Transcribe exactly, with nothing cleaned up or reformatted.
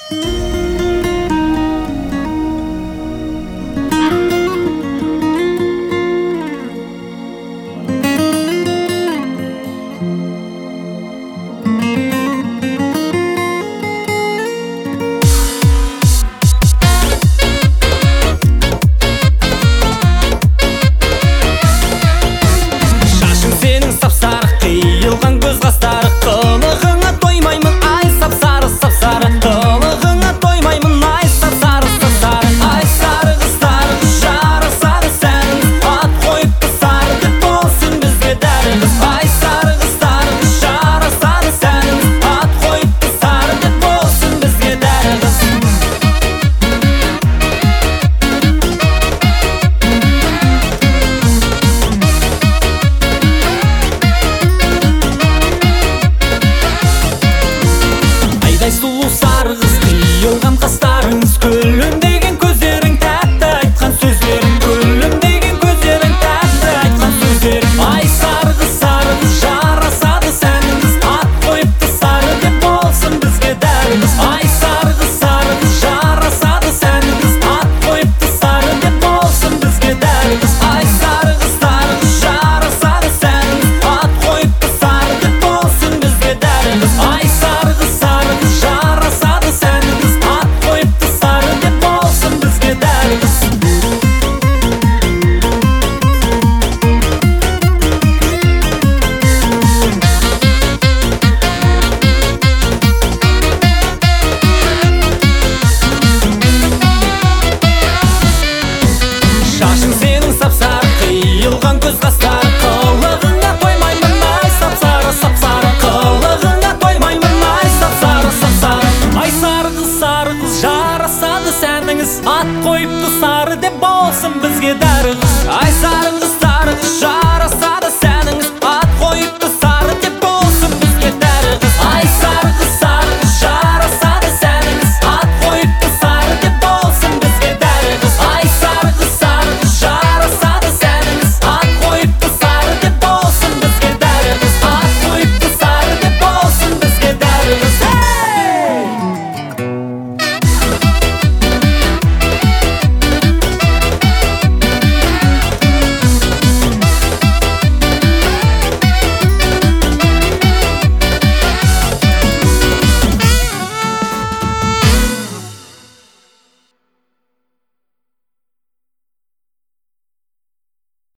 Сұлу сары қыз, қиылған қастарыңыз, күлімдеген көздерің, тәтті айтқан сөздерің, күлімдеген көздерің, тәтті айтқан сөздерің. Ай сары қыз, сары қыз, жарасады сәніңіз, ат қойыпты сары деп болсын бізге дәрі қыз. Ай сары қыз, сары қыз, жарасады сәніңіз, ат қойыпты сары деп болсын бізге дәрі қыз. Ай сары қыз, сары қыз, жарасады сәніңіз, ат қойыпты сары деп болсын бізге дәрі қыз. Ай сары қыз, сары қыз, жарасады сәніңіз, ат қойыпты сары деп болсын бізге дәрі қыз. Шашың сенің сап-сары, қиылған көз қастары, қылығыңа тоймаймын ай сап-сары, сап-сары, қылығыңа тоймаймын ай сап-сары, сап-сары. Ай сары қыз, сары қыз, жарасады сәніңіз, ат қойыпты сары деп болсын бізге дәрі қыз.